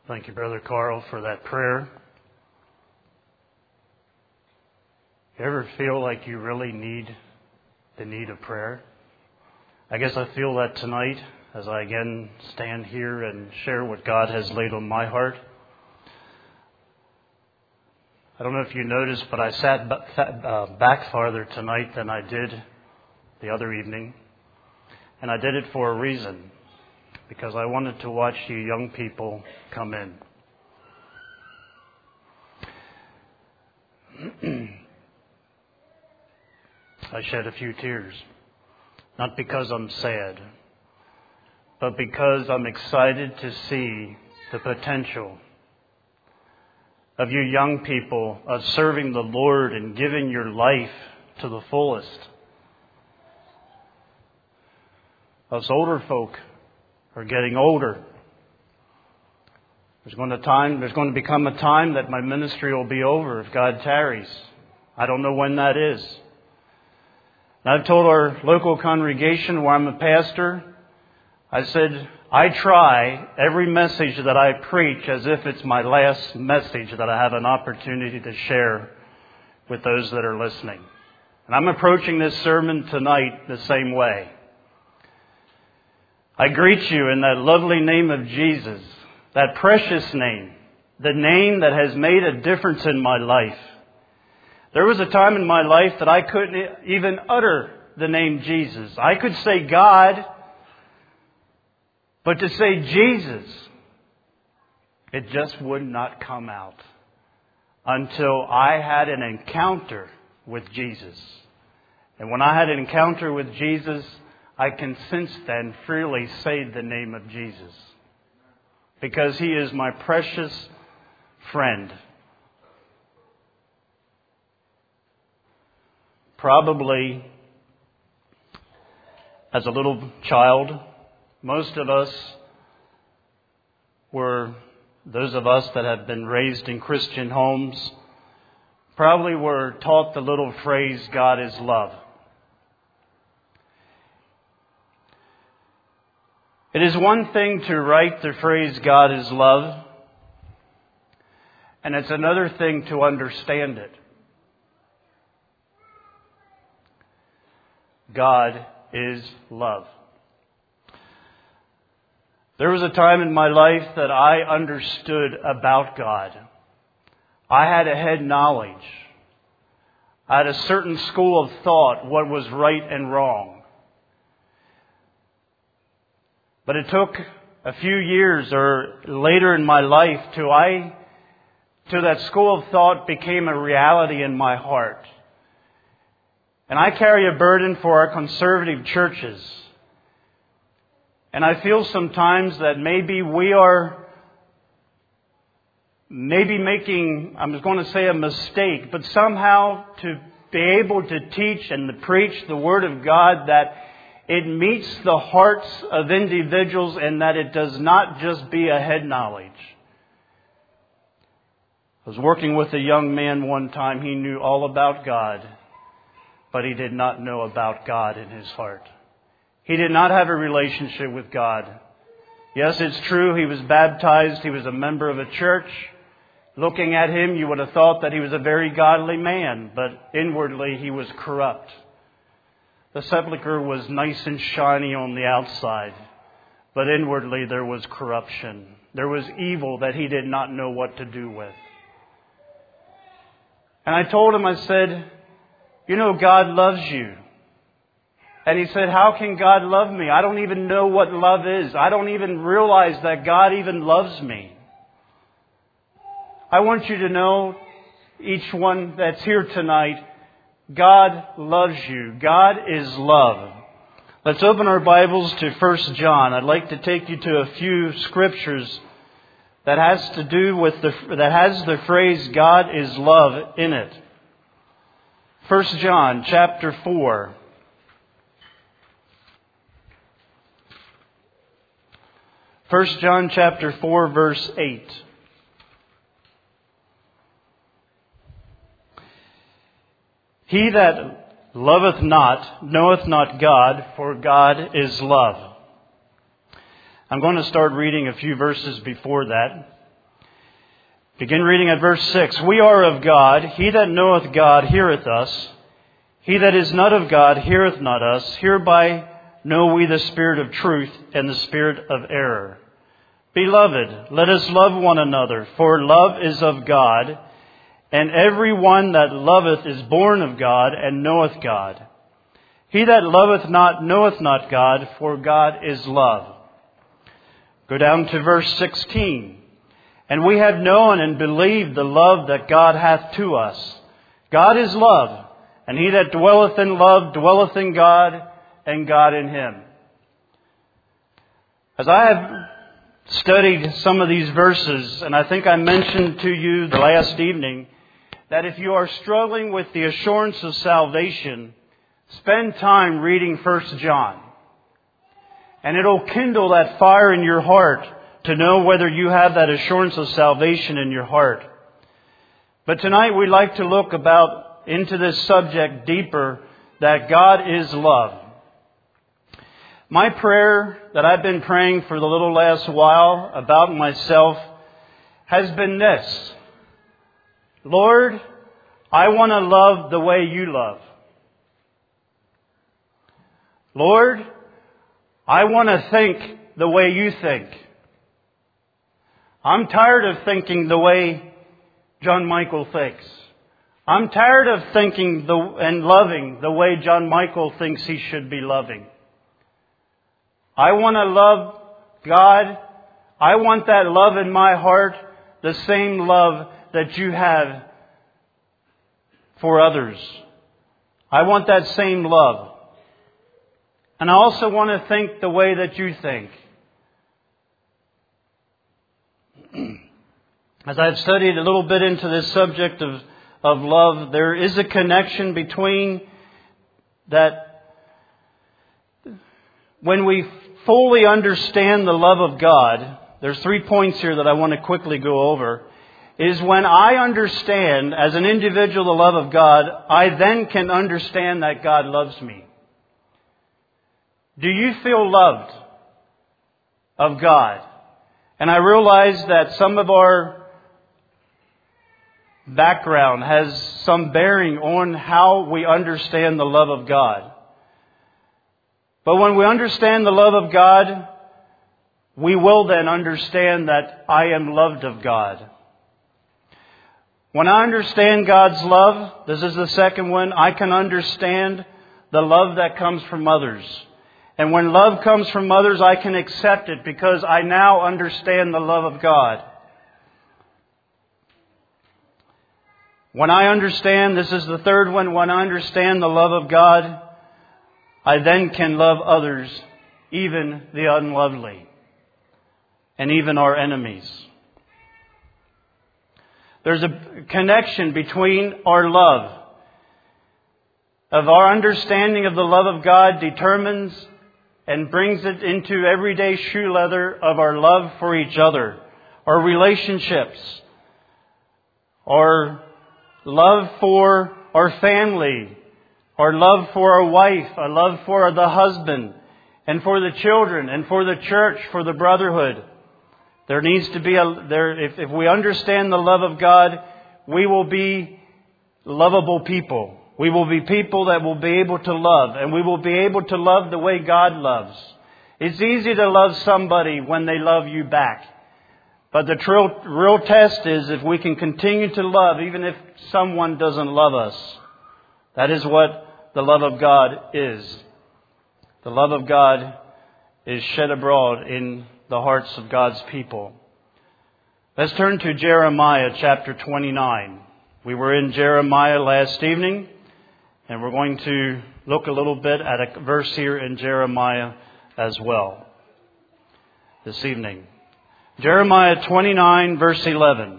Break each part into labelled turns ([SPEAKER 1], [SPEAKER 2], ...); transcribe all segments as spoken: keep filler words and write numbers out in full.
[SPEAKER 1] Thank you, Brother Carl, for that prayer. You ever feel like you really need the need of prayer? I guess I feel that tonight as I again stand here and share what God has laid on my heart. I don't know if you noticed, but I sat back farther tonight than I did the other evening. And I did it for a reason, because I wanted to watch you young people come in. I shed a few tears, not because I'm sad, but because I'm excited to see the potential of you young people of serving the Lord and giving your life to the fullest. Us older folk are getting older. There's going to time. There's going to become a time that my ministry will be over if God tarries. I don't know when that is. And I've told our local congregation where I'm a pastor, I said, I try every message that I preach as if it's my last message that I have an opportunity to share with those that are listening. And I'm approaching this sermon tonight the same way. I greet you in that lovely name of Jesus, that precious name, the name that has made a difference in my life. There was a time in my life that I couldn't even utter the name Jesus. I could say God, but to say Jesus, it just would not come out until I had an encounter with Jesus. And when I had an encounter with Jesus, I can since then freely say the name of Jesus, because He is my precious friend. Probably as a little child, most of us were, those of us that have been raised in Christian homes, probably were taught the little phrase, God is love. It is one thing to write the phrase, God is love, and it's another thing to understand it. God is love. There was a time in my life that I understood about God. I had a head knowledge. I had a certain school of thought, what was right and wrong. But it took a few years or later in my life till I, till that school of thought became a reality in my heart. And I carry a burden for our conservative churches. And I feel sometimes that maybe we are maybe making, I'm going to say a mistake, but somehow to be able to teach and to preach the Word of God, that it meets the hearts of individuals and that it does not just be a head knowledge. I was working with a young man one time. He knew all about God, but he did not know about God in his heart. He did not have a relationship with God. Yes, it's true, he was baptized. He was a member of a church. Looking at him, you would have thought that he was a very godly man, but inwardly he was corrupt. The sepulchre was nice and shiny on the outside, but inwardly there was corruption. There was evil that he did not know what to do with. And I told him, I said, you know, God loves you. And he said, how can God love me? I don't even know what love is. I don't even realize that God even loves me. I want you to know, each one that's here tonight, God loves you. God is love. Let's open our Bibles to First John. I'd like to take you to a few scriptures that has to do with the that has the phrase God is love in it. First John chapter four. First John chapter four verse eight. He that loveth not knoweth not God, for God is love. I'm going to start reading a few verses before that. Begin reading at verse six. We are of God. He that knoweth God heareth us. He that is not of God heareth not us. Hereby know we the spirit of truth and the spirit of error. Beloved, let us love one another, for love is of God, and every one that loveth is born of God and knoweth God. He that loveth not knoweth not God, for God is love. Go down to verse sixteen. And we have known and believed the love that God hath to us. God is love, and he that dwelleth in love dwelleth in God, and God in him. As I have studied some of these verses, and I think I mentioned to you the last evening, that if you are struggling with the assurance of salvation, spend time reading First John. And it'll kindle that fire in your heart to know whether you have that assurance of salvation in your heart. But tonight we'd like to look about into this subject deeper, that God is love. My prayer that I've been praying for the little last while about myself has been this: Lord, I want to love the way you love. Lord, I want to think the way you think. I'm tired of thinking the way John Michael thinks. I'm tired of thinking the, and loving the way John Michael thinks he should be loving. I want to love God. I want that love in my heart, the same love that you have for others. I want that same love. And I also want to think the way that you think. As I've studied a little bit into this subject of, of love, there is a connection between that. When we fully understand the love of God, there's three points here that I want to quickly go over, is when I understand as an individual the love of God, I then can understand that God loves me. Do you feel loved of God? And I realize that some of our background has some bearing on how we understand the love of God. But when we understand the love of God, we will then understand that I am loved of God. When I understand God's love, this is the second one, I can understand the love that comes from others. And when love comes from others, I can accept it because I now understand the love of God. When I understand, this is the third one, when I understand the love of God, I then can love others, even the unlovely, and even our enemies. There's a connection between our love. Of our understanding of the love of God determines and brings it into everyday shoe leather of our love for each other, our relationships, our love for our family, our love for our wife, our love for the husband, and for the children, and for the church, for the brotherhood. There needs to be a, there, if, if we understand the love of God, we will be lovable people. We will be people that will be able to love, and we will be able to love the way God loves. It's easy to love somebody when they love you back. But the real, real test is if we can continue to love even if someone doesn't love us. That is what the love of God is. The love of God is shed abroad in the hearts of God's people. Let's turn to Jeremiah chapter twenty-nine. We were in Jeremiah last evening, and we're going to look a little bit at a verse here in Jeremiah as well this evening. Jeremiah twenty-nine, verse eleven.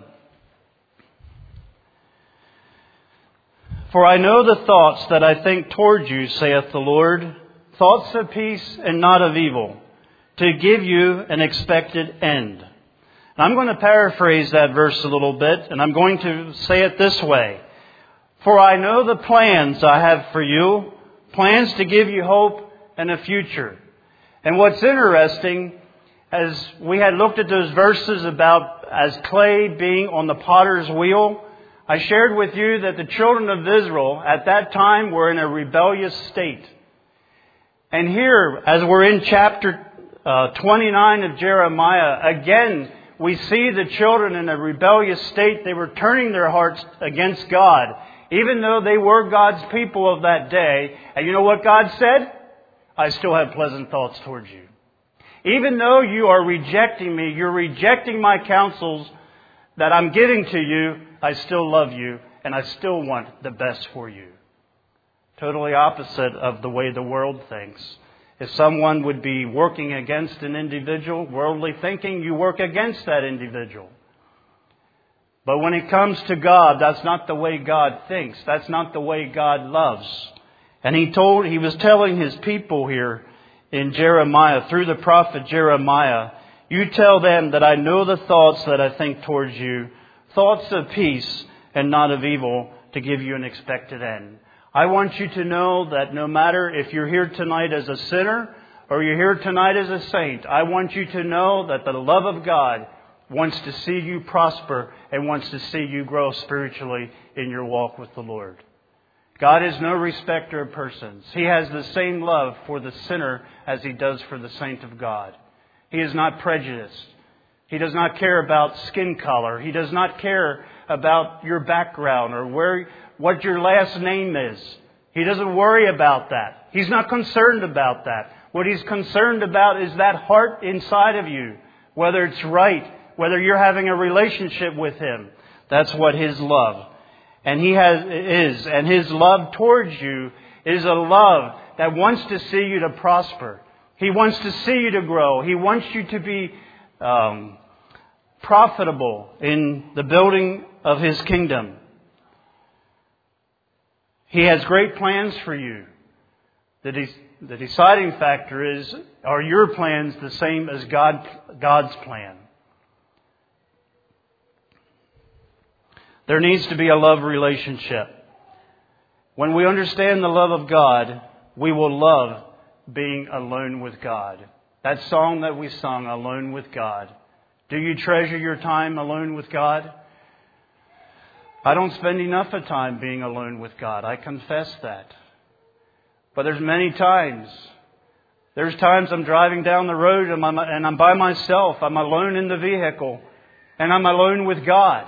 [SPEAKER 1] For I know the thoughts that I think toward you, saith the Lord, thoughts of peace and not of evil, to give you an expected end. And I'm going to paraphrase that verse a little bit, and I'm going to say it this way. For I know the plans I have for you, plans to give you hope and a future. And what's interesting, as we had looked at those verses about as clay being on the potter's wheel, I shared with you that the children of Israel at that time were in a rebellious state. And here, as we're in chapter uh, twenty-nine of Jeremiah, again, we see the children in a rebellious state. They were turning their hearts against God, even though they were God's people of that day. And you know what God said? I still have pleasant thoughts towards you. Even though you are rejecting me, you're rejecting my counsels that I'm giving to you, I still love you and I still want the best for you. Totally opposite of the way the world thinks. If someone would be working against an individual, worldly thinking, you work against that individual. But when it comes to God, that's not the way God thinks. That's not the way God loves. And he told, he was telling his people here in Jeremiah, through the prophet Jeremiah, you tell them that I know the thoughts that I think towards you, thoughts of peace and not of evil, to give you an expected end. I want you to know that no matter if you're here tonight as a sinner or you're here tonight as a saint, I want you to know that the love of God wants to see you prosper and wants to see you grow spiritually in your walk with the Lord. God is no respecter of persons. He has the same love for the sinner as He does for the saint of God. He is not prejudiced. He does not care about skin color. He does not care about your background or where what your last name is. He doesn't worry about that. He's not concerned about that. What He's concerned about is that heart inside of you, whether it's right, whether you're having a relationship with Him. That's what His love and He has is. And His love towards you is a love that wants to see you to prosper. He wants to see you to grow. He wants you to be um, profitable in the building of His kingdom. He has great plans for you. The, de- the deciding factor is, are your plans the same as God, God's plan? There needs to be a love relationship. When we understand the love of God, we will love being alone with God. That song that we sung, Alone with God. Do you treasure your time alone with God? I don't spend enough of time being alone with God. I confess that. But there's many times. There's times I'm driving down the road and I'm, and I'm by myself. I'm alone in the vehicle. And I'm alone with God.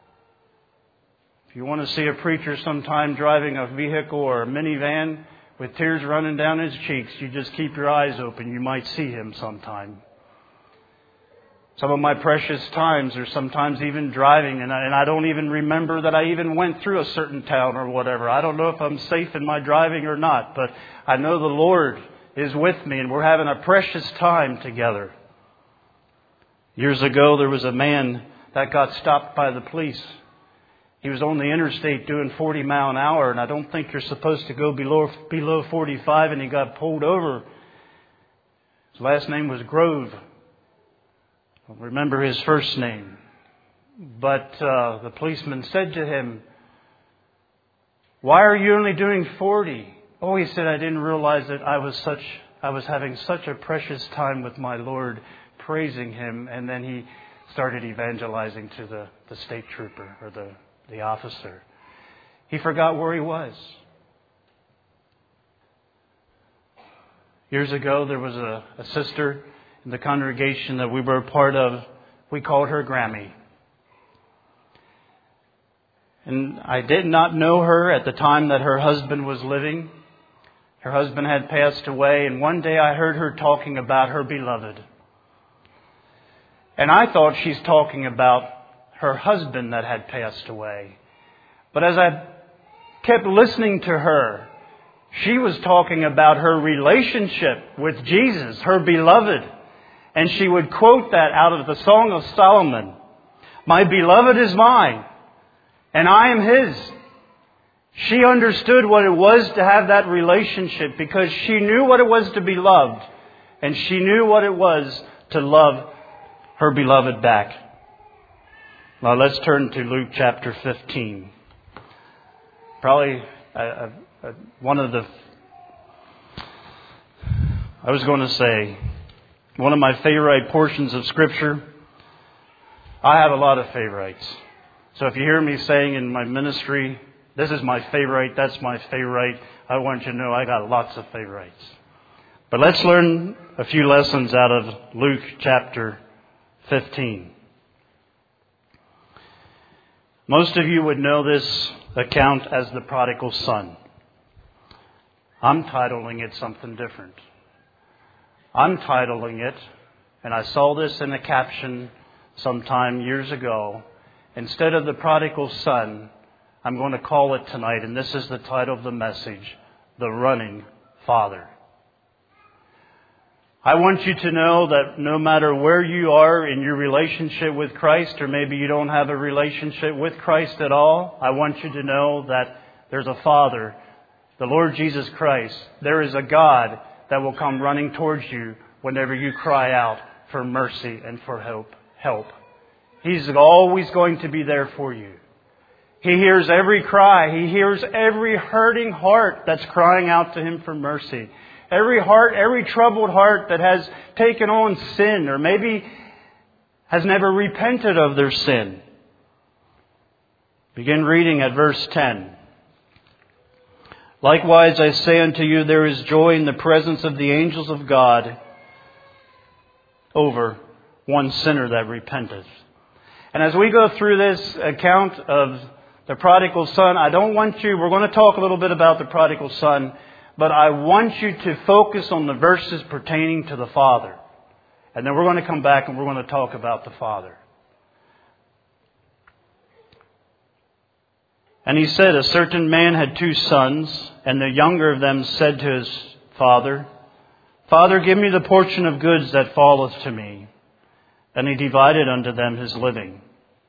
[SPEAKER 1] If you want to see a preacher sometime driving a vehicle or a minivan with tears running down his cheeks, you just keep your eyes open. You might see him sometime. Some of my precious times are sometimes even driving, and I, and I don't even remember that I even went through a certain town or whatever. I don't know if I'm safe in my driving or not, but I know the Lord is with me, and we're having a precious time together. Years ago, there was a man that got stopped by the police. He was on the interstate doing forty mile an hour, and I don't think you're supposed to go below below forty-five, and he got pulled over. His last name was Grove. I don't remember his first name. But uh, the policeman said to him, "Why are you only doing forty?" Oh, he said, "I didn't realize that I was such I was having such a precious time with my Lord, praising Him." And then he started evangelizing to the, the state trooper or the the officer. He forgot where he was. Years ago, there was a, a sister in the congregation that we were a part of. We called her Grammy. And I did not know her at the time that her husband was living. Her husband had passed away, and one day I heard her talking about her beloved. And I thought she's talking about her husband that had passed away. But as I kept listening to her, she was talking about her relationship with Jesus, her beloved. And she would quote that out of the Song of Solomon. "My beloved is mine, and I am his." She understood what it was to have that relationship because she knew what it was to be loved. And she knew what it was to love her beloved back. Now let's turn to Luke chapter fifteen. Probably uh, uh, one of the, I was going to say, one of my favorite portions of Scripture. I have a lot of favorites. So if you hear me saying in my ministry, this is my favorite, that's my favorite, I want you to know I got lots of favorites. But let's learn a few lessons out of Luke chapter fifteen. Most of you would know this account as the prodigal son. I'm titling it something different. I'm titling it, and I saw this in a caption sometime years ago, instead of the prodigal son, I'm going to call it tonight, and this is the title of the message, The Running Father. I want you to know that no matter where you are in your relationship with Christ, or maybe you don't have a relationship with Christ at all, I want you to know that there's a Father, the Lord Jesus Christ. There is a God that will come running towards you whenever you cry out for mercy and for help. help. He's always going to be there for you. He hears every cry. He hears every hurting heart that's crying out to Him for mercy. Every heart, every troubled heart that has taken on sin or maybe has never repented of their sin. Begin reading at verse ten. Likewise, I say unto you, there is joy in the presence of the angels of God over one sinner that repenteth. And as we go through this account of the prodigal son, I don't want you, we're going to talk a little bit about the prodigal son, but I want you to focus on the verses pertaining to the Father. And then we're going to come back and we're going to talk about the Father. And he said, a certain man had two sons, and the younger of them said to his father, Father, give me the portion of goods that falleth to me. And he divided unto them his living.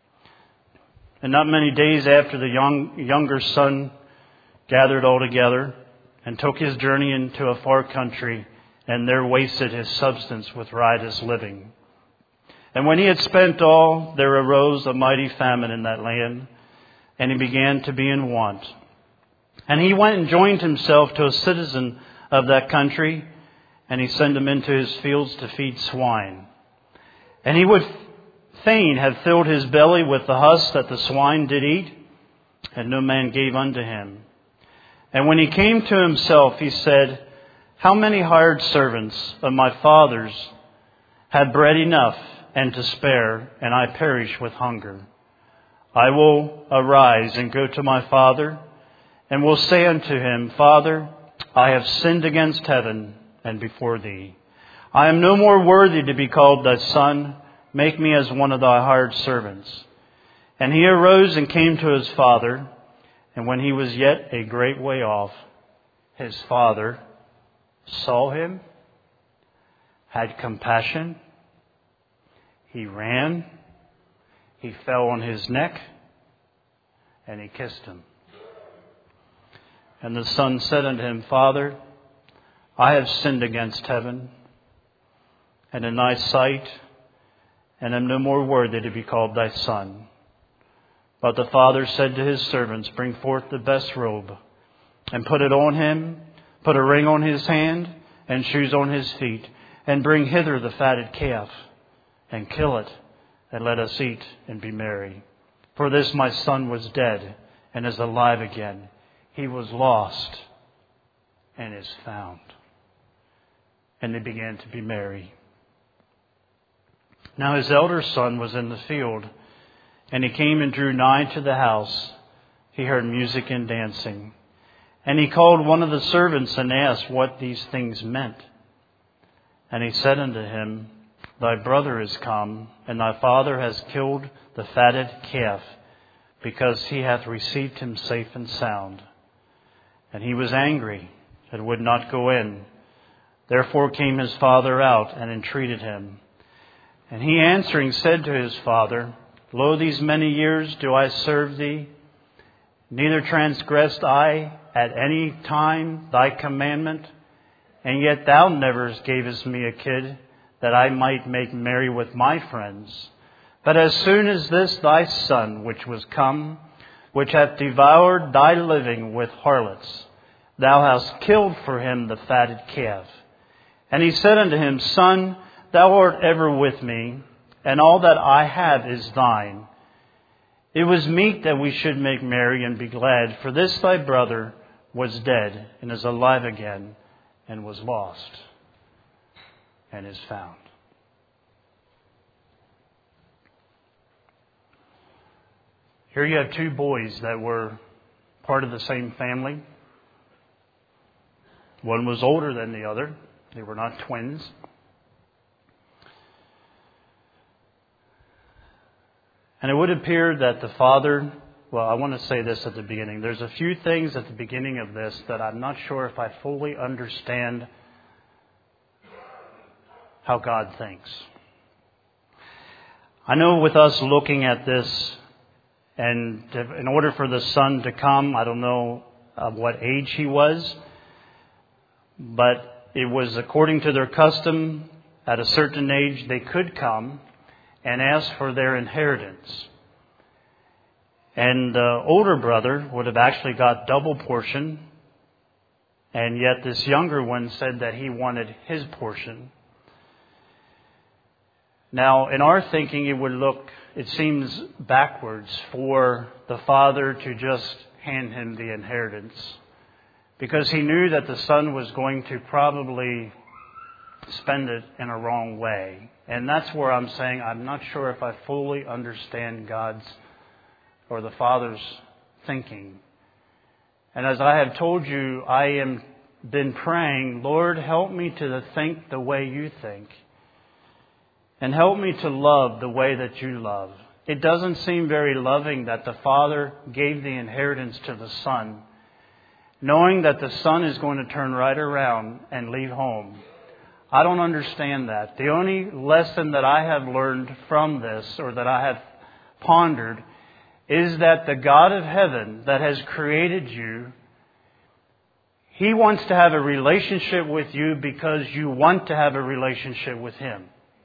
[SPEAKER 1] And not many days after, the young, younger son gathered all together, and took his journey into a far country, and there wasted his substance with riotous living. And when he had spent all, there arose a mighty famine in that land, and he began to be in want. And he went and joined himself to a citizen of that country, and he sent him into his fields to feed swine. And he would fain have filled his belly with the husk that the swine did eat, and no man gave unto him. And when he came to himself, he said, How many hired servants of my father's have bread enough and to spare, and I perish with hunger? I will arise and go to my father, and will say unto him, Father, I have sinned against heaven and before thee. I am no more worthy to be called thy son. Make me as one of thy hired servants. And he arose and came to his father. And when he was yet a great way off, his father saw him, had compassion. He ran. He fell on his neck, and he kissed him. And the son said unto him, Father, I have sinned against heaven and in thy sight, and am no more worthy to be called thy son. But the father said to his servants, Bring forth the best robe, and put it on him, put a ring on his hand, and shoes on his feet, and bring hither the fatted calf, and kill it, and let us eat and be merry. For this my son was dead, and is alive again. He was lost, and is found. And they began to be merry. Now his elder son was in the field, and he came and drew nigh to the house. He heard music and dancing. And he called one of the servants and asked what these things meant. And he said unto him, Thy brother is come, and thy father has killed the fatted calf, because he hath received him safe and sound. And he was angry, and would not go in. Therefore came his father out, and entreated him. And he answering said to his father, Lo, these many years do I serve thee, neither transgressed I at any time thy commandment, and yet thou never gavest me a kid, that I might make merry with my friends. But as soon as this thy son, which was come, which hath devoured thy living with harlots, thou hast killed for him the fatted calf. And he said unto him, Son, thou art ever with me, and all that I have is thine. It was meet that we should make merry and be glad, for this thy brother was dead, and is alive again, and was lost, and is found. Here you have two boys that were part of the same family. One was older than the other. They were not twins. And it would appear that the father, well, I want to say this at the beginning. There's a few things at the beginning of this that I'm not sure if I fully understand how God thinks. I know with us looking at this, and in order for the son to come, I don't know of what age he was, but it was according to their custom, at a certain age they could come and ask for their inheritance. And the older brother would have actually got double portion, and yet this younger one said that he wanted his portion. Now, in our thinking, it would look, it seems backwards for the father to just hand him the inheritance, because he knew that the son was going to probably spend it in a wrong way. And that's where I'm saying I'm not sure if I fully understand God's or the Father's thinking. And as I have told you, I am been praying, Lord, help me to think the way you think. And help me to love the way that you love. It doesn't seem very loving that the Father gave the inheritance to the Son, knowing that the Son is going to turn right around and leave home. I don't understand that. The only lesson that I have learned from this, or that I have pondered, is that the God of heaven that has created you, He wants to have a relationship with you because you want to have a relationship with Him.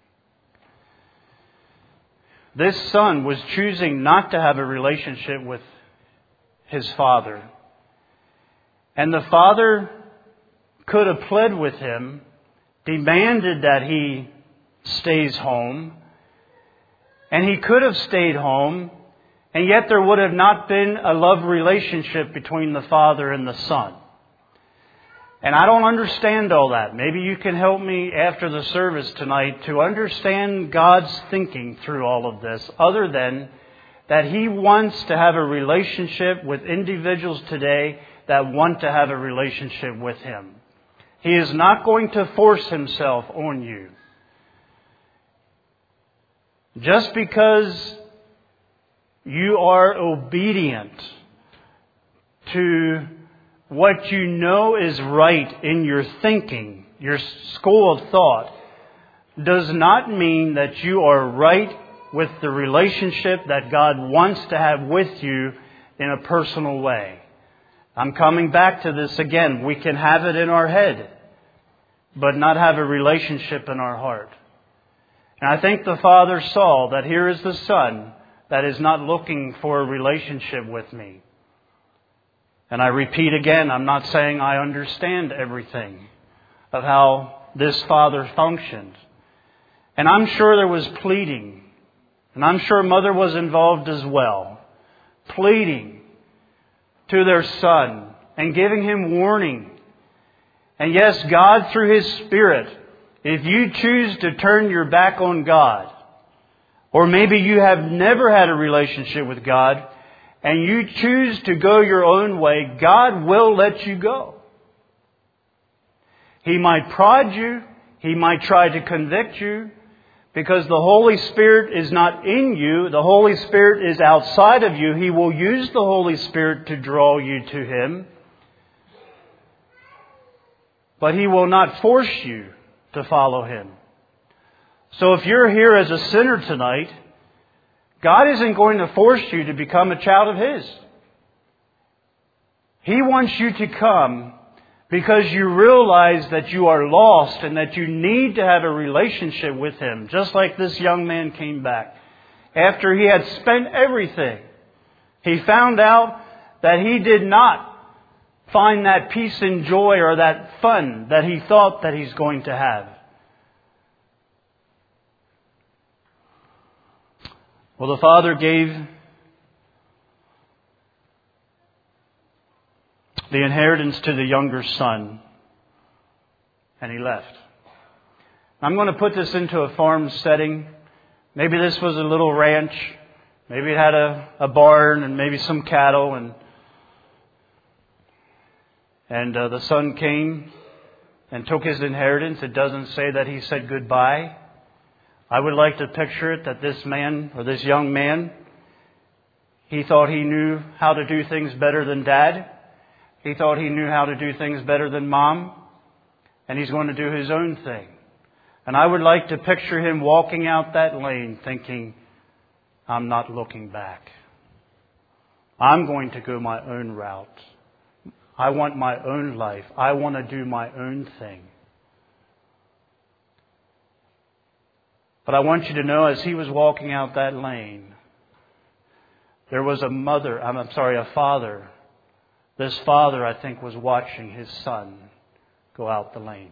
[SPEAKER 1] This son was choosing not to have a relationship with his father. And the father could have pled with him, demanded that he stays home, and he could have stayed home, and yet there would have not been a love relationship between the father and the son. And I don't understand all that. Maybe you can help me after the service tonight to understand God's thinking through all of this, other than that He wants to have a relationship with individuals today that want to have a relationship with Him. He is not going to force Himself on you. Just because you are obedient to what you know is right in your thinking, your school of thought, does not mean that you are right with the relationship that God wants to have with you in a personal way. I'm coming back to this again. We can have it in our head, but not have a relationship in our heart. And I think the Father saw that here is the Son that is not looking for a relationship with me. And I repeat again, I'm not saying I understand everything of how this father functioned. And I'm sure there was pleading. And I'm sure mother was involved as well. Pleading to their son and giving him warning. And yes, God through His Spirit, if you choose to turn your back on God, or maybe you have never had a relationship with God, and you choose to go your own way, God will let you go. He might prod you. He might try to convict you, because the Holy Spirit is not in you. The Holy Spirit is outside of you. He will use the Holy Spirit to draw you to Him. But He will not force you to follow Him. So if you're here as a sinner tonight, God isn't going to force you to become a child of His. He wants you to come because you realize that you are lost and that you need to have a relationship with Him. Just like this young man came back. After he had spent everything, he found out that he did not find that peace and joy or that fun that he thought that he's going to have. Well, the father gave the inheritance to the younger son, and he left. I'm going to put this into a farm setting. Maybe this was a little ranch. Maybe it had a, a barn and maybe some cattle. And and uh, the son came and took his inheritance. It doesn't say that he said goodbye. I would like to picture it that this man or this young man, he thought he knew how to do things better than Dad. He thought he knew how to do things better than Mom. And he's going to do his own thing. And I would like to picture him walking out that lane thinking, I'm not looking back. I'm going to go my own route. I want my own life. I want to do my own thing. But I want you to know, as he was walking out that lane, there was a mother, I'm sorry, a father. This father, I think, was watching his son go out the lane.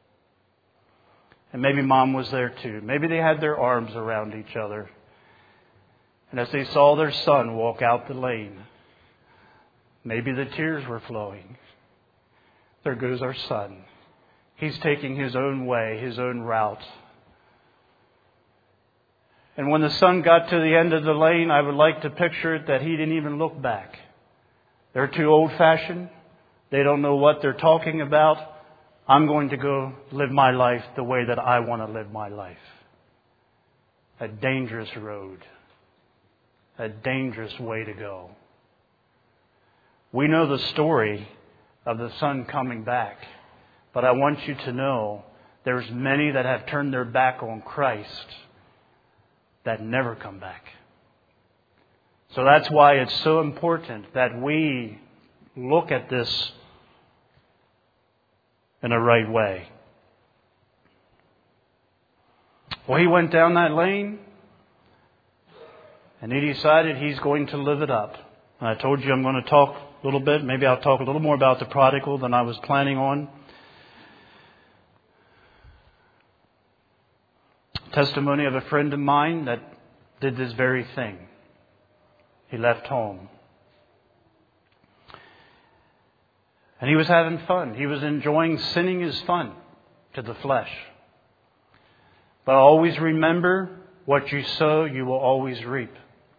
[SPEAKER 1] And maybe Mom was there too. Maybe they had their arms around each other. And as they saw their son walk out the lane, maybe the tears were flowing. There goes our son. He's taking his own way, his own route. And when the son got to the end of the lane, I would like to picture it that he didn't even look back. They're too old-fashioned. They don't know what they're talking about. I'm going to go live my life the way that I want to live my life. A dangerous road. A dangerous way to go. We know the story of the son coming back. But I want you to know there's many that have turned their back on Christ that never come back. So that's why it's so important that we look at this in a right way. Well, he went down that lane and he decided he's going to live it up. And I told you I'm going to talk a little bit. Maybe I'll talk a little more about the prodigal than I was planning on. Testimony of a friend of mine that did this very thing. He left home. And he was having fun. He was enjoying sinning is fun to the flesh. But always remember, what you sow, you will always reap.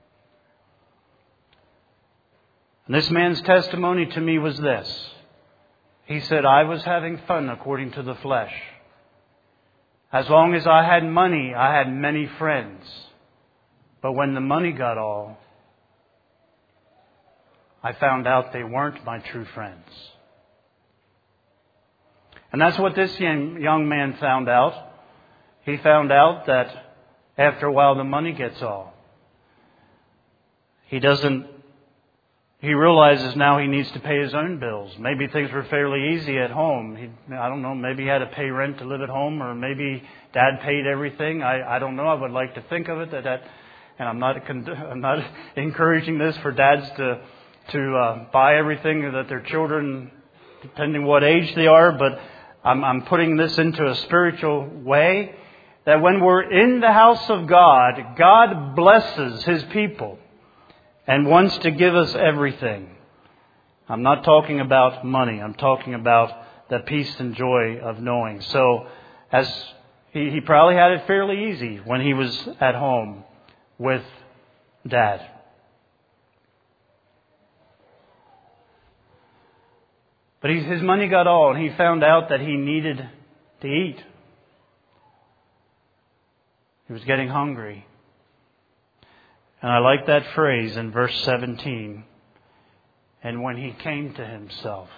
[SPEAKER 1] And this man's testimony to me was this. He said, I was having fun according to the flesh. As long as I had money, I had many friends. But when the money got all, I found out they weren't my true friends. And that's what this young, young man found out. He found out that after a while the money gets all. He doesn't, he realizes now he needs to pay his own bills. Maybe things were fairly easy at home. He, I don't know, maybe he had to pay rent to live at home, or maybe Dad paid everything. I, I don't know. I would like to think of it that, that and I'm not, I'm not encouraging this for dads to, to uh, buy everything that their children, depending what age they are, but I'm, I'm putting this into a spiritual way, that when we're in the house of God, God blesses His people and wants to give us everything. I'm not talking about money. I'm talking about the peace and joy of knowing. So as he, he probably had it fairly easy when he was at home with Dad. But he, his money got all, and he found out that he needed to eat. He was getting hungry. And I like that phrase in verse seventeen. And when he came to himself.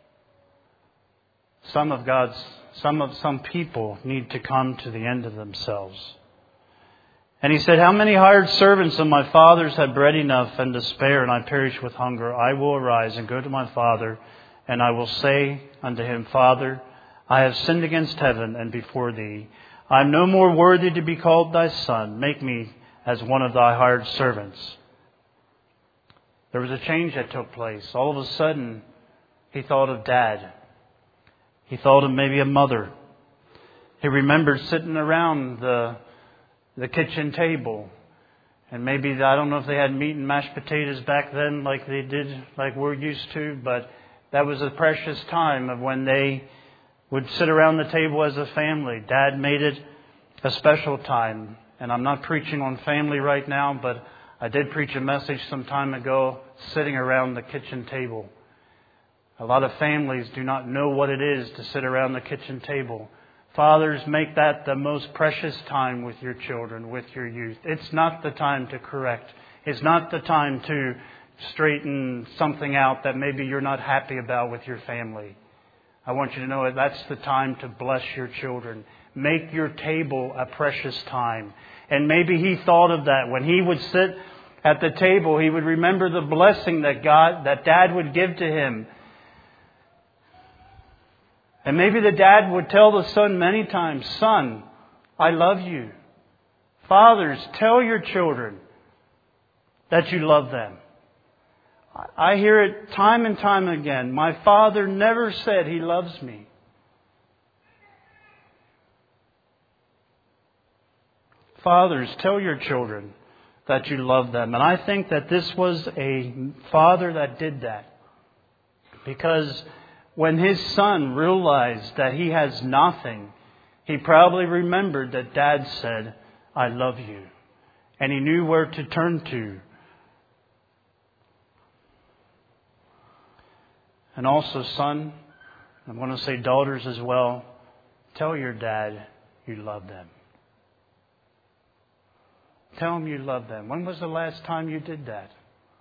[SPEAKER 1] Some of God's, some of some people need to come to the end of themselves. And he said, how many hired servants of my father's had bread enough and to spare, and I perish with hunger? I will arise and go to my father, and I will say unto him, Father, I have sinned against heaven and before thee. I am no more worthy to be called thy son. Make me as one of thy hired servants. There was a change that took place. All of a sudden, he thought of Dad. He thought of maybe a mother. He remembered sitting around the, the kitchen table And maybe, I don't know if they had meat and mashed potatoes back then like they did, like we're used to, but that was a precious time of when they would sit around the table as a family. Dad made it a special time. And I'm not preaching on family right now, but I did preach a message some time ago, sitting around the kitchen table. A lot of families do not know what it is to sit around the kitchen table. Fathers, make that the most precious time with your children, with your youth. It's not the time to correct. It's not the time to straighten something out that maybe you're not happy about with your family. I want you to know that that's the time to bless your children. Make your table a precious time. And maybe he thought of that. When he would sit at the table, he would remember the blessing that God, that Dad would give to him. And maybe the dad would tell the son many times, "Son, I love you." Fathers, tell your children that you love them. I hear it time and time again. My father never said he loves me. Fathers, tell your children that you love them. And I think that this was a father that did that. Because when his son realized that he has nothing, he probably remembered that Dad said, "I love you." And he knew where to turn to. And also, son, I'm going to say daughters as well, tell your dad you love them. Tell them you love them. When was the last time you did that?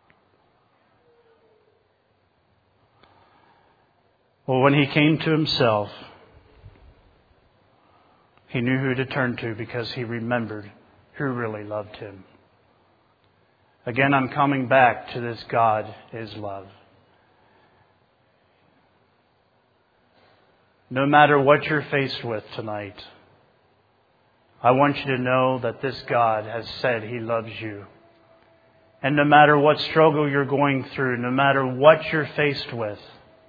[SPEAKER 1] Well, when he came to himself, he knew who to turn to because he remembered who really loved him. Again, I'm coming back to this God is love. No matter what you're faced with tonight, I want you to know that this God has said He loves you. And no matter what struggle you're going through, no matter what you're faced with,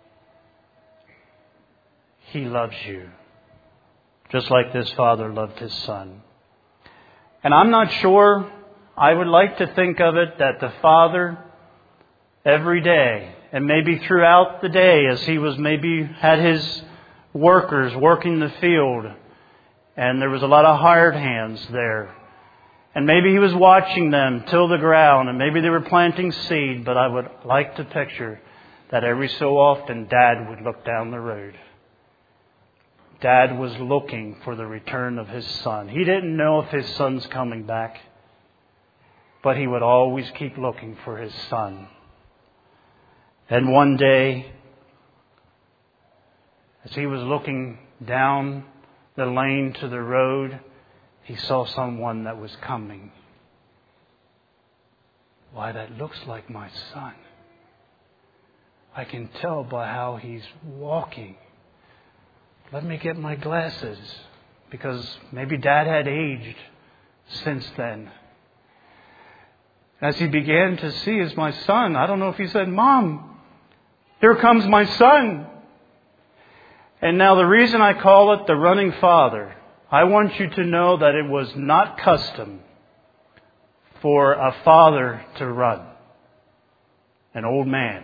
[SPEAKER 1] He loves you. Just like this father loved his son. And I'm not sure, I would like to think of it that the father, every day, and maybe throughout the day, as he was maybe had his workers working the field, and there was a lot of hired hands there. And maybe he was watching them till the ground, and maybe they were planting seed, but I would like to picture that every so often Dad would look down the road. Dad was looking for the return of his son. He didn't know if his son's coming back, but he would always keep looking for his son. And one day, as he was looking down the lane to the road, he saw someone that was coming. Why, that looks like my son. I can tell by how he's walking. Let me get my glasses, because maybe Dad had aged since then. As he began to see his my son, I don't know if he said, "Mom, here comes my son." And now the reason I call it the running father, I want you to know that it was not custom for a father to run. An old man.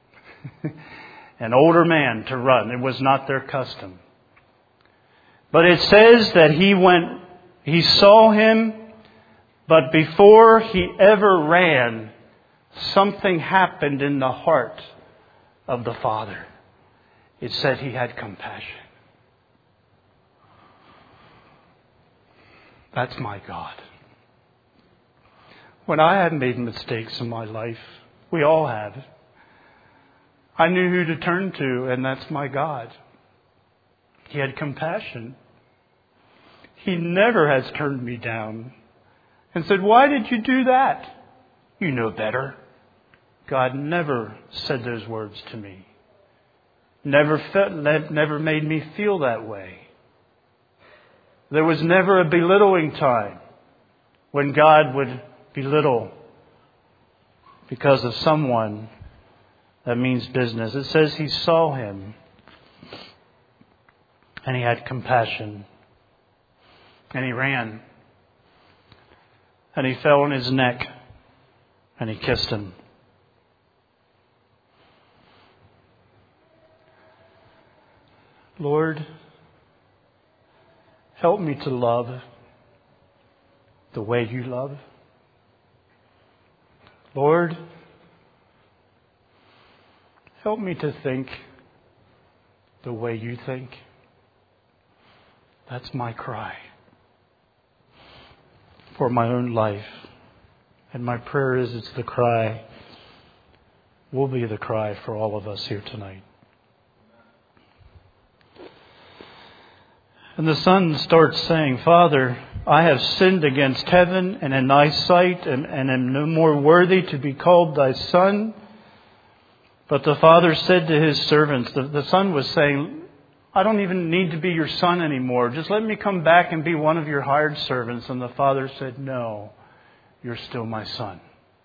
[SPEAKER 1] An older man to run. It was not their custom. But it says that he went, he saw him, but before he ever ran, something happened in the heart of the father. It said he had compassion. That's my God. When I had made mistakes in my life, we all have, I knew who to turn to, and that's my God. He had compassion. He never has turned me down and said, "Why did you do that? You know better." God never said those words to me. Never felt, never made me feel that way. There was never a belittling time when God would belittle because of someone that means business. It says he saw him and he had compassion and he ran. and he fell on his neck and he kissed him. Lord, help me to love the way you love. Lord, help me to think the way you think. That's my cry for my own life. And my prayer is it's the cry, will be the cry for all of us here tonight. And the son starts saying, Father, I have sinned against heaven and in thy sight, and, and am no more worthy to be called thy son. But the father said to his servants, the, the son was saying, I don't even need to be your son anymore. Just let me come back and be one of your hired servants. And the father said, no, you're still my son.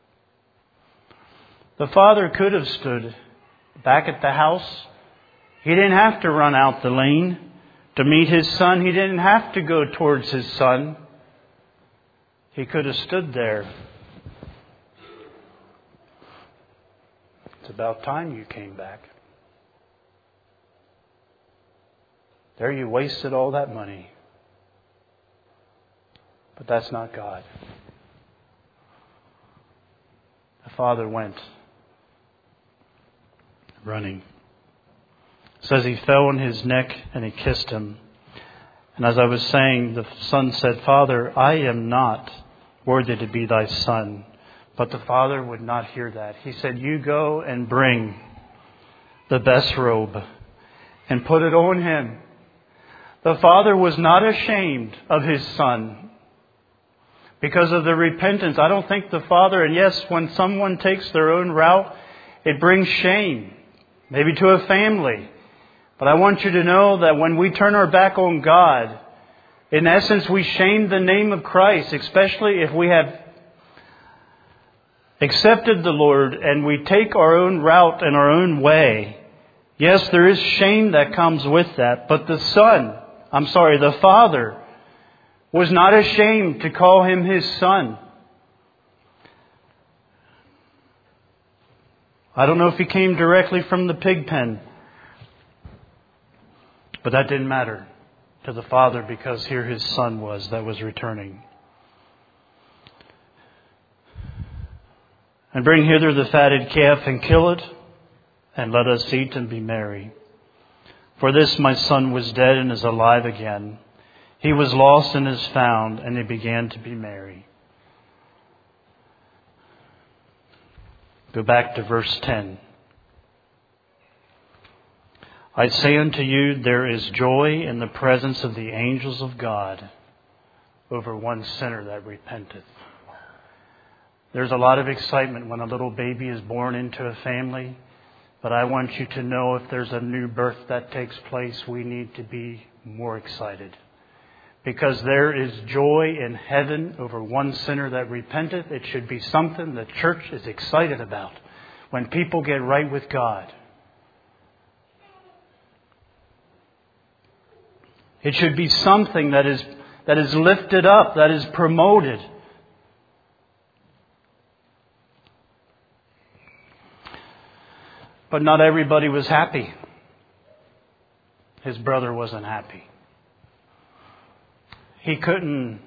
[SPEAKER 1] The father could have stood back at the house. He didn't have to run out the lane to meet his son. He didn't have to go towards his son. He could have stood there. It's about time you came back. There you wasted all that money. But that's not God. The father went running. It says he fell on his neck and he kissed him. And as I was saying, the son said, Father, I am not worthy to be thy son. But the father would not hear that. He said, you go and bring the best robe and put it on him. The father was not ashamed of his son because of the repentance. I don't think the father, and yes, when someone takes their own route, it brings shame, maybe to a family. But I want you to know that when we turn our back on God, in essence, we shame the name of Christ, especially if we have accepted the Lord and we take our own route and our own way. Yes, there is shame that comes with that. But the son, I'm sorry, the father was not ashamed to call him his son. I don't know if he came directly from the pig pen. But that didn't matter to the father because here his son was that was returning. And bring hither the fatted calf and kill it, and let us eat and be merry. For this my son was dead and is alive again. He was lost and is found, and they began to be merry. Go back to verse ten. I say unto you, there is joy in the presence of the angels of God over one sinner that repenteth. There's a lot of excitement when a little baby is born into a family. But I want you to know if there's a new birth that takes place, we need to be more excited. Because there is joy in heaven over one sinner that repenteth. It should be something the church is excited about when people get right with God. It should be something that is that is lifted up, that is promoted. But not everybody was happy. His brother wasn't happy. He couldn't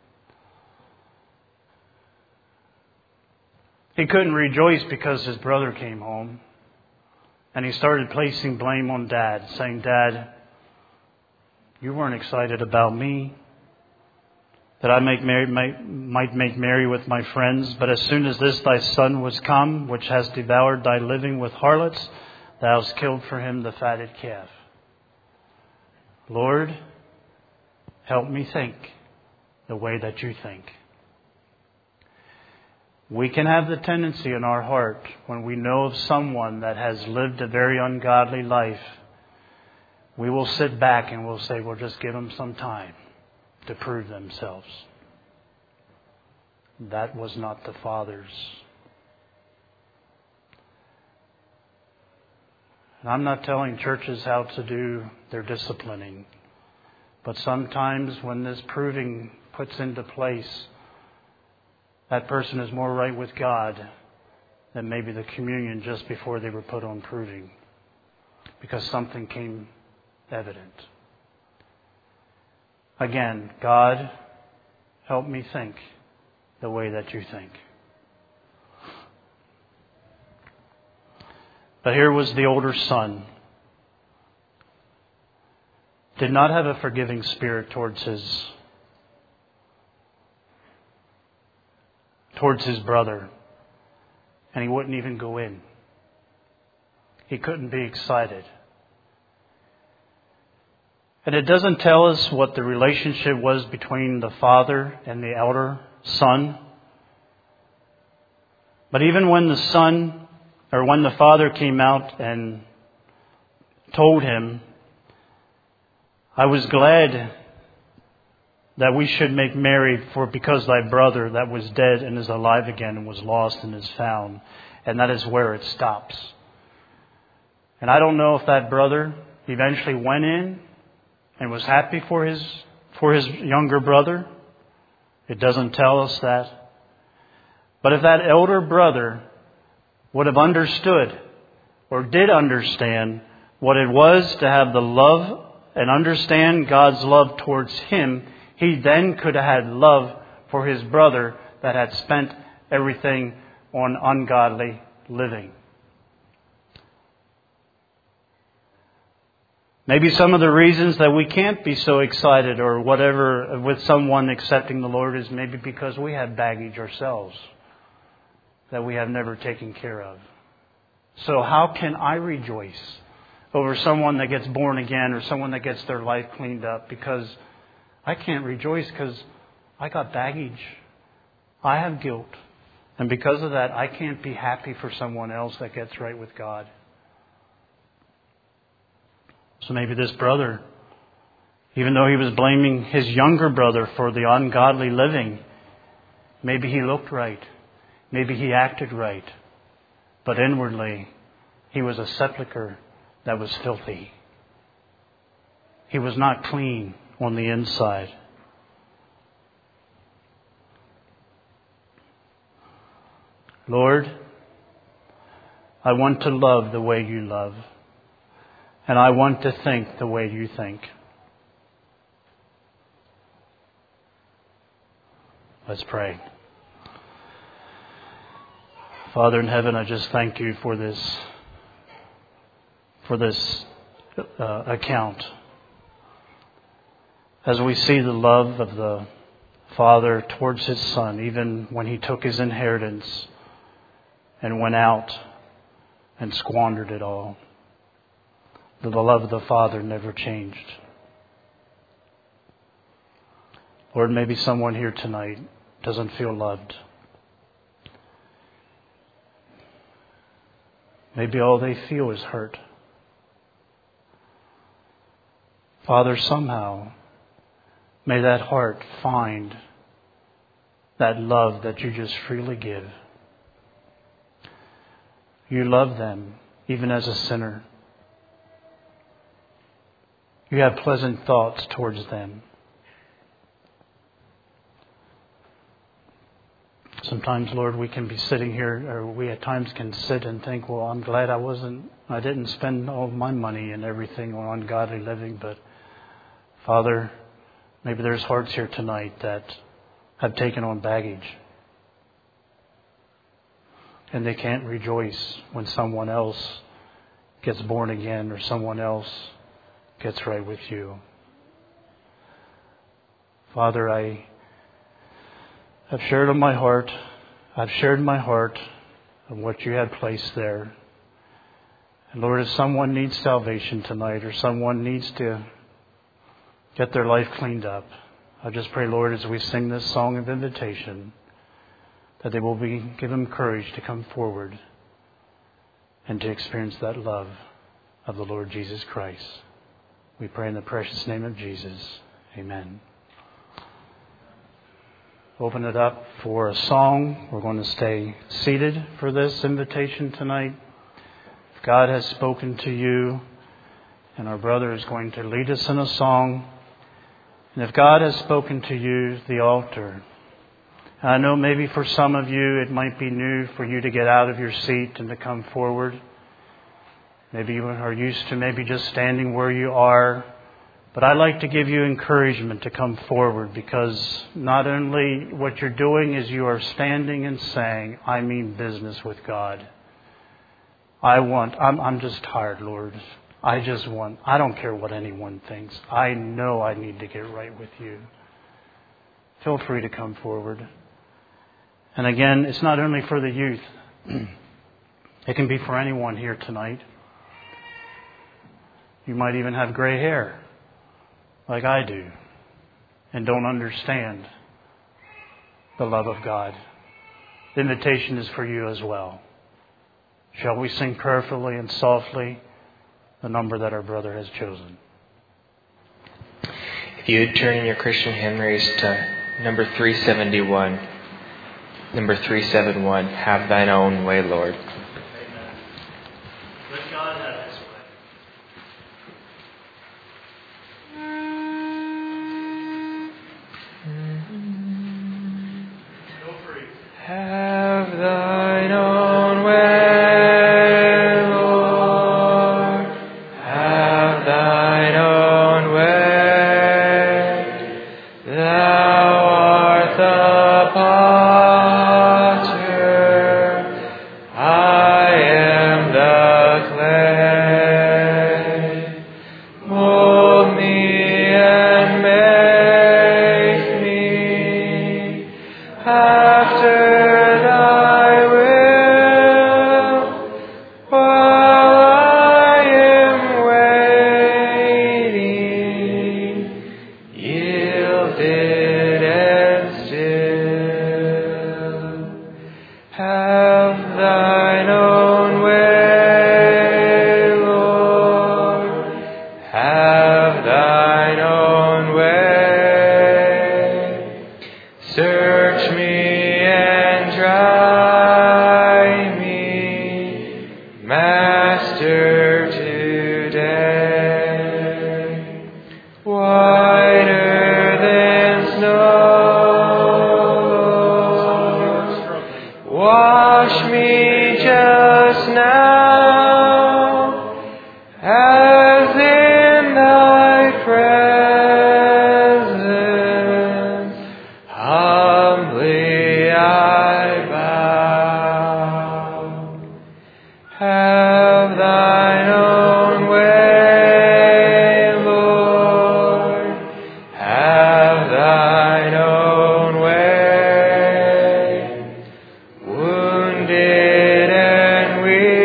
[SPEAKER 1] He couldn't rejoice because his brother came home. And he started placing blame on Dad, saying, Dad, you weren't excited about me, that I make merry, might, might make merry with my friends. But as soon as this thy son was come, which has devoured thy living with harlots, thou hast killed for him the fatted calf. Lord, help me think the way that you think. We can have the tendency in our heart when we know of someone that has lived a very ungodly life, we will sit back and we'll say, we'll just give them some time to prove themselves. That was not the Father's. And I'm not telling churches how to do their disciplining. But sometimes when this proving puts into place, that person is more right with God than maybe the communion just before they were put on proving, because something came evident. Again, God, help me think the way that you think. But here was the older son. Did not have a forgiving spirit towards his towards his brother. And he wouldn't even go in. He couldn't be excited. And it doesn't tell us what the relationship was between the father and the elder son. But even when the son, or when the father came out and told him, I was glad that we should make merry, for because thy brother that was dead and is alive again and was lost and is found. And that is where it stops. And I don't know if that brother eventually went in and was happy for his for his younger brother. It doesn't tell us that. But if that elder brother would have understood or did understand what it was to have the love and understand God's love towards him, he then could have had love for his brother that had spent everything on ungodly living. Maybe some of the reasons that we can't be so excited or whatever with someone accepting the Lord is maybe because we have baggage ourselves that we have never taken care of. So how can I rejoice over someone that gets born again or someone that gets their life cleaned up? Because I can't rejoice because I got baggage. I have guilt. And because of that, I can't be happy for someone else that gets right with God. So maybe this brother, even though he was blaming his younger brother for the ungodly living, maybe he looked right. Maybe he acted right. But inwardly, he was a sepulcher that was filthy. He was not clean on the inside. Lord, I want to love the way you love. And I want to think the way you think. Let's pray. Father in heaven, I just thank you for this, for this uh, account. As we see the love of the Father towards his Son, even when he took his inheritance and went out and squandered it all, the love of the Father never changed. Lord, maybe someone here tonight doesn't feel loved. Maybe all they feel is hurt. Father, somehow, may that heart find that love that you just freely give. You love them even as a sinner. You have pleasant thoughts towards them. Sometimes, Lord, we can be sitting here, or we at times can sit and think, well, I'm glad I wasn't, I didn't spend all my money and everything on ungodly living. But, Father, maybe there's hearts here tonight that have taken on baggage. And they can't rejoice when someone else gets born again or someone else gets right with you. Father, I have shared on my heart, I've shared my heart of what you had placed there. And Lord, if someone needs salvation tonight or someone needs to get their life cleaned up, I just pray, Lord, as we sing this song of invitation, that they will be given courage to come forward and to experience that love of the Lord Jesus Christ. We pray in the precious name of Jesus. Amen. Open it up for a song. We're going to stay seated for this invitation tonight. If God has spoken to you, and our brother is going to lead us in a song. And if God has spoken to you, the altar, I know maybe for some of you it might be new for you to get out of your seat and to come forward. Maybe you are used to maybe just standing where you are. But I'd like to give you encouragement to come forward, because not only what you're doing is you are standing and saying, I mean business with God. I want, I'm, I'm just tired, Lord. I just want, I don't care what anyone thinks. I know I need to get right with you. Feel free to come forward. And again, it's not only for the youth. It can be for anyone here tonight. You might even have gray hair, like I do, and don't understand the love of God. The invitation is for you as well. Shall we sing prayerfully and softly the number that our brother has chosen?
[SPEAKER 2] If you would turn in your Christian hymnaries to number three seventy-one. Number three seventy-one, Have Thine Own Way, Lord.
[SPEAKER 1] Amen. Let God have His way.
[SPEAKER 2] Have Thine own way, Lord. Have Thine own way. Thou art the potter, I am the clay. Mold me and make me after Thy will, while I am waiting, yielded and still. Have Thine own way, Lord. Have Thine own way. Search me and try me, Master, today. Whiter than snow, Lord, wash me just now, as in Thy presence humbly I bow. Have Thine own way, Lord. Have Thine own way. Wounded and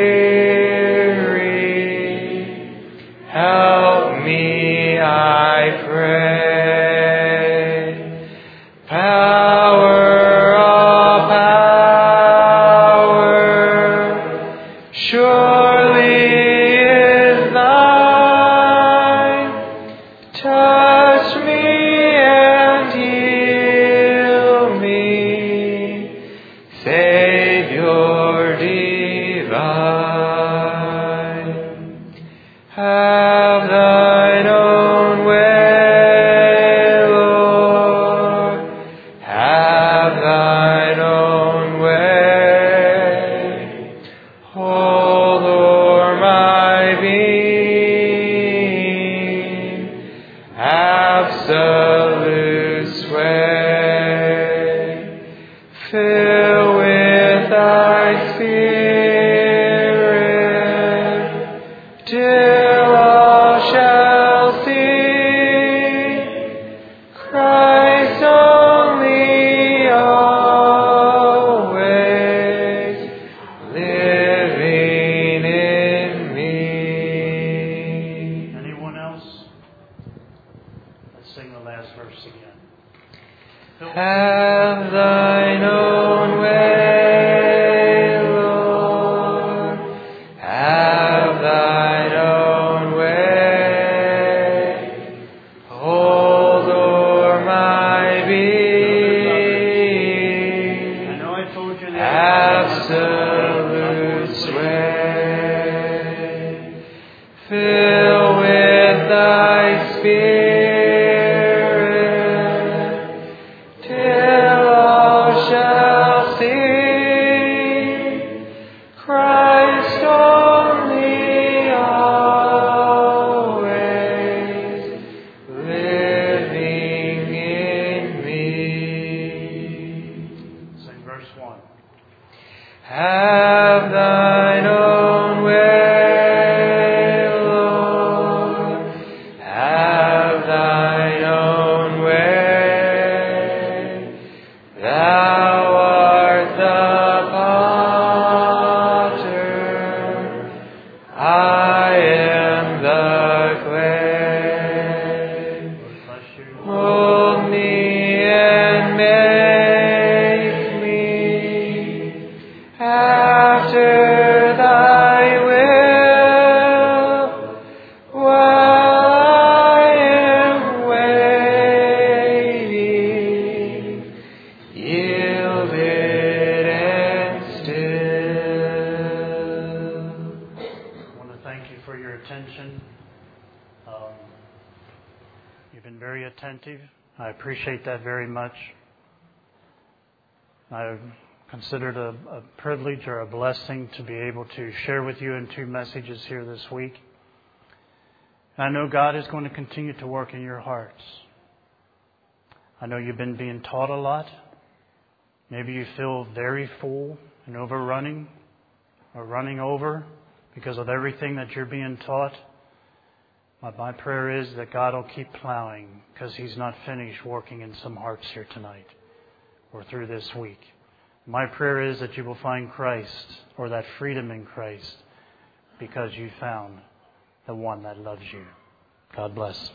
[SPEAKER 2] weary, help me, I pray. Power, all power, surely is Thine. Touch me and heal me, Savior divine. Have Thine own way, Lord. Have Thine own way. Hold o'er my being absolute sway. Fill with Thy Spirit, till all shall see Christ only, always living in me.
[SPEAKER 1] Anyone else? Let's sing the last verse again.
[SPEAKER 2] Have Thine own way, Lord. Have thine own way, Lord. Have thine own way. Thou art the potter. I am the clay. Mold me and make me after thy will, while I am waiting, yielded and still.
[SPEAKER 1] I want to thank you for your attention. Um, you've been very attentive. I appreciate that very much. I've considered a, a privilege or a blessing to be able to share with you in two messages here this week. And I know God is going to continue to work in your hearts. I know you've been being taught a lot. Maybe you feel very full and overrunning or running over because of everything that you're being taught. My, my prayer is that God will keep plowing because He's not finished working in some hearts here tonight or through this week. My prayer is that you will find Christ or that freedom in Christ because you found the one that loves you. God bless.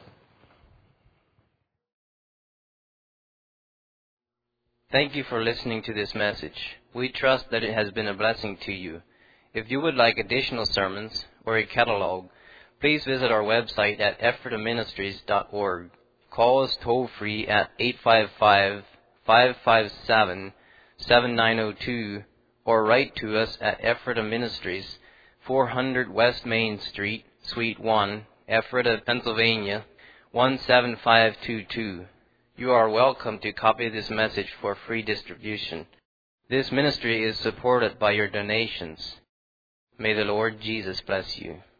[SPEAKER 3] Thank you for listening to this message. We trust that it has been a blessing to you. If you would like additional sermons or a catalog, please visit our website at ephrata ministries dot org. Call us toll free at eight five five, five five seven, seven nine zero two or write to us at Ephrata Ministries, four hundred West Main Street, Suite one, Ephrata, Pennsylvania, one seven five two two. You are welcome to copy this message for free distribution. This ministry is supported by your donations. May the Lord Jesus bless you.